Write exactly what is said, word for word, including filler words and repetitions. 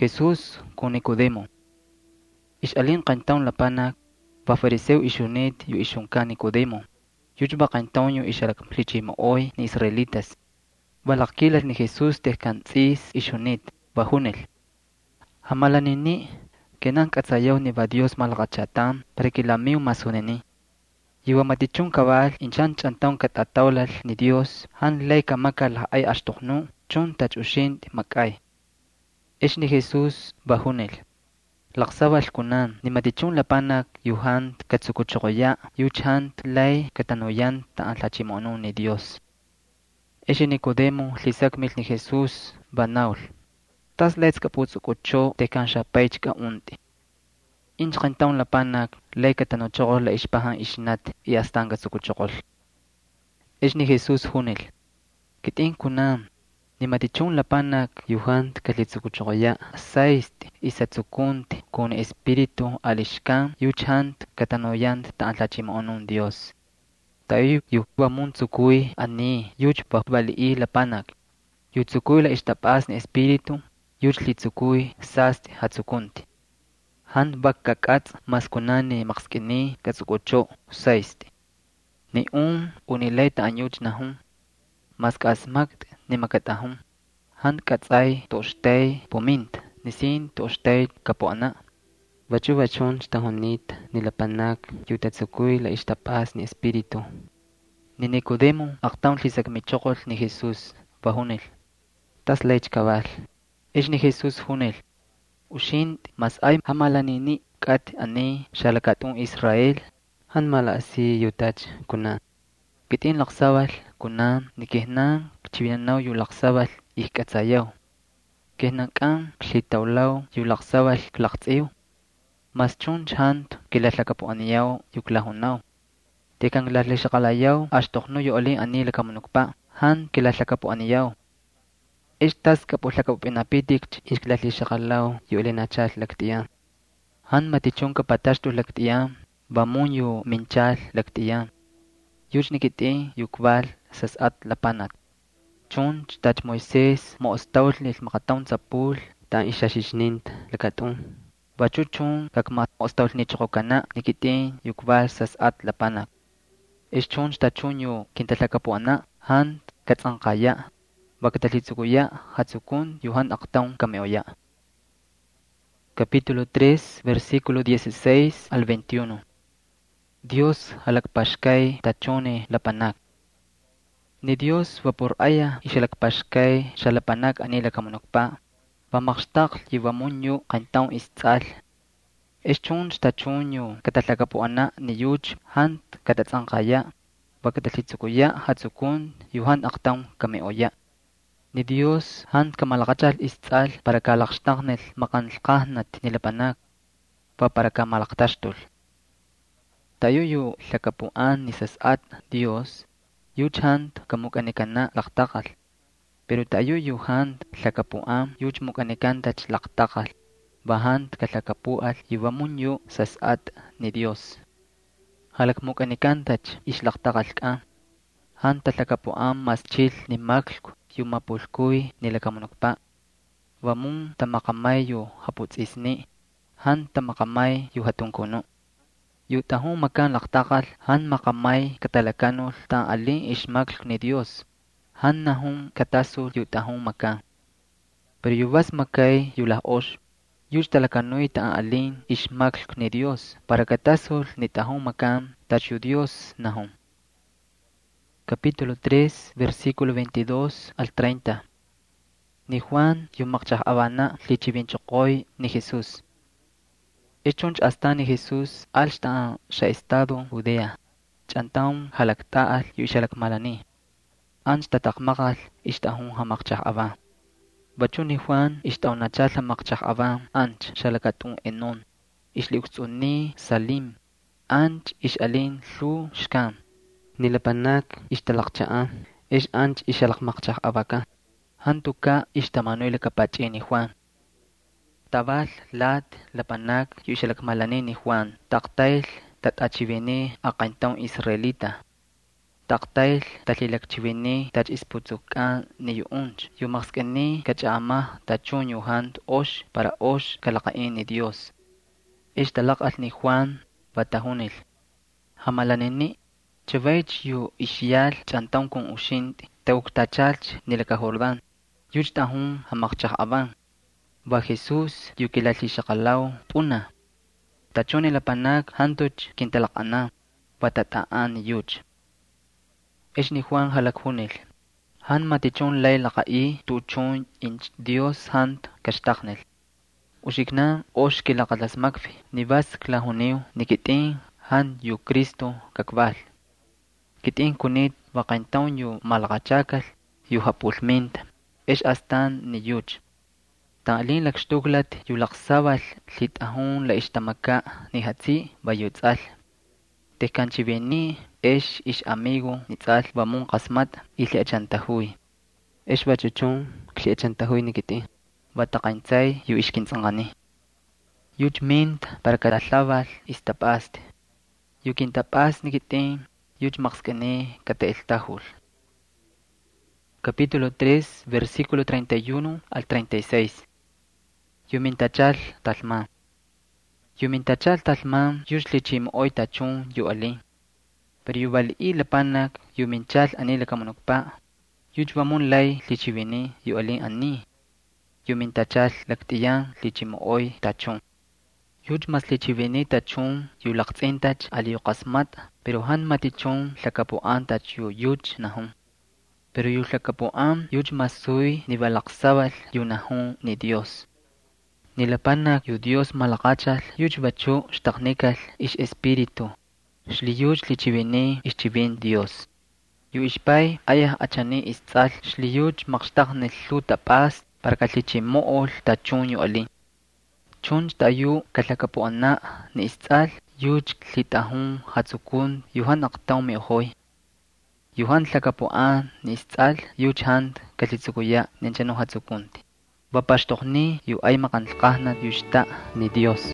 Jesús con Nicodemo. Ix'alin qantawn lapanak, va fariseo ixunit yu ixunka Nicodemo. Yuchba qantawn yu ixalak lichimooy ni israelitas. Balakkilas ni Jesús tehkan tzis ixunit, va junel. Hamalanini, kenan katsayaw ni va Dios malakachatam, prekilamiw masuneni. Yiwa matichun kabal inchan chantawn katatawlal ni Dios, han lay kamakal ay ashtohnu, chun tachushint makay. Ish ni Jesús va junel. Laksabal kunan ni matichun lapanak yuhant katsukuchokoya yuchant lay katanoyan taan lachimonu ni Dios. Ishi Nicodemo lisakmil ni Jesús banaul. Tas let's kaputsukucho tekan shapaych ka unti. Inch kantaun lapanak lay katanochokol la ishpahan ishnat y astan katsukuchokol. Ish ni Jesús junel. Kitin kunan ni matichun lapanak yuhant kalitsukuchokoya saist isatsukunt con espíritu alishkan yuchant katanoyant taan lachimonu Dios. Tayo yuwa mun tsukui ani yuch bali lapanak. Yu tsukui la ishtapas ni espíritu yuch li tsukui sast hatsukunti. Han bakkakats maskunani makskini katsukucho saist. Ni un unilay taan yuch nahun. Maskasmakt ni makatahun. Han katsay toshtay pomint. Nisin toshtay kapuana. Bachu bachon tahonit ni lapanak yutatsukui la ishtapas ni espíritu. Ni Nicodemo aktaun lisakmichokol ni Jesús bahunel. Tas lech kabal. Ish ni Jesús hunel. Ushint mas ay hamalanini kat ani shalakatun Israel. Han mala asi yutach kunan. Kitin laksawal kunan ni kihnan chibinanaw yu laksawal ihkatsayaw. Kihnan kan klitawlaw yu laksawal klaktsiw. Mas chun chant kilatlakapuaniyaw yuklahunaw. Tekang lalishakalayaw ashtohno yu olin ani lakamunukpa han kilatlakapuaniyaw. Ishtas kaputlakapupinapitik isklalishakalaw yu olinachal laktiyan. Han matichun kapatashtu laktiyan bamun yu minchal laktiyan. Yuch nikiti yukbal sasat lapanat. Chun chtach Moises mo'ostawl nil makatawn sa pool ta ishashishnint lakatun. Bachuchun kakmat mo'ostawl ni chokokana nikiti yukbal sasat lapanak. Ischun chtachun yu kintatlakapuana han katsangkaya. Bakatalitsukuya hatsukun yuhan aktawn kameoya. Capítulo tres, versículo dieciséis al veintiuno. Dios halakpashkay tachone lapanak. Ni Dios vapor aya ishalakpashkay shalapanak ani lakamunokpa. Pamakshtak yiwamunyo kantawn istsal. Ischun stachunyo katatlakapuana ni yuch hant katatsangkaya. Bakatalitsukuya hatsukun yuhan aktawn kameoya. Ni Dios hant kamalakachal istsal para kalakshtaknel makanlkahnat nilapanak. Pa para kamalaktashtol. Tayo yu lakapuan ni sasat Dios, yuch hant kamukanikana laktakal. Pero tayo yu hant lakapuan yuch mukanikantach laktakal. Bahant kalakapual yiwamunyo sasat ni Dios. Halak mukanikantach islaktakal ka. Hant lakapuan mas chil ni maklk yu mapulkuy nilakamunokpa. Wamun tamakamay yu haputsisni. Han tamakamay yu hatungkuno. Yu tahong makan laktakal han makamay katalakanol ta alin ishmaklk ni Dios. Han nahong katasul yu tahong makan. Pero yu was makay yu lahos. Yuch talakanoy ta alin ishmaklk ni Dios para katasul ni tahong makan tachu Dios nahong. Capítulo tres, versículo veintidós al treinta. Ni Juan yumakchah abana lichibinchokoy ni Jesús. Echonch hasta ni Jesús alsta sa estado Judea. Chantawn halaktaal yu ishalakmalani. Anch tatakmakal ishtahong hamakchah aba. Bachu ni Juan ishtaw nachal hamakchah aba anch shalakatun enon. Ishliuksuni salim. Anch ishalin lu shkan. Nilapanak ishtalakchaan, ish anch ishalakmakchah abaka. Hantuka ishtamanoy lakapachi ni Juan. Tabal lat lapanak yu ishalakmalani ni Juan. Taktayl tatachibini akaintawn Israelita. taqtayl talilakchivini tach isputzukan ni yu unch yu maxkani kachama tachun yu hand osh para osh kalakain ni Dios. Ish talakal ni Juan batahunil. Hamalanini chavech yu ishyal chantaun kun ushint teuktachalch nilaka Jordan. Yuch tahun hamakchah aban. Ba Jesus yu kilashishakalaw puna. Tachon ilapanak hantoch kintalakana batataan yuch. Ish ni Juan halakhunil. Han matichon lay lakai tuchon inch Dios hand kashtaknil. Ushikna osh kilakalasmakfi nibas klahuniw nikitin han yu Cristo kakbal. Kitin kunit wakaintaun yu malakachakal yu hapulmint. Ish astan ni yuch. Ta'lin lakshtuklat yu laksabal litahun la ishtamaka ni hatsi bayutzal. Tekanchiveni ish ish amigo nitzal bamun qasmat ili achantahui. Ish bachuchun kli achantahui nikiti. Bataqaintzay yu ishkintzangani. Yuch mint para katalabal istapaste. Yu kintapas nikitin yuch maxkane kateeltahul. Capítulo tres, versículo treinta y uno al treinta y seis. Yumintachal talman. Yumintachal talman yush lichim oy tachun yu ali. Pero yubali lapanak yuminchal ani lakamunukpa. Yuch bamun lay lichivini yu ali ani. Yumintachal laktiyan lichim oy tachun. Yuch mas lichivini tachun yu laktsintach ali yuqasmat. Pero han matichun lakapuan tach yu yuch nahun. Pero yu lakapuan yuch masui ni balaksabal yu nahun ni Dios. Nilapanak yu Dios malakachal yuch bachu shtaknikal ish espiritu. Shli yuch lichivini ishchivin Dios. Yu ishpay ayah achani istzal shli yuch makshtaknil lu tapas para kalichimool tachun yu ali. Chun tayu kalakapuana ni istzal yuch litahun hatsukun yuhan aktaw mi ohoy. Yuhan lakapuan ni istzal yuch hand kalitsukuya ninchano hatsukunti. Bapashtohni yu ay makanlqahnat yushta ni Dios.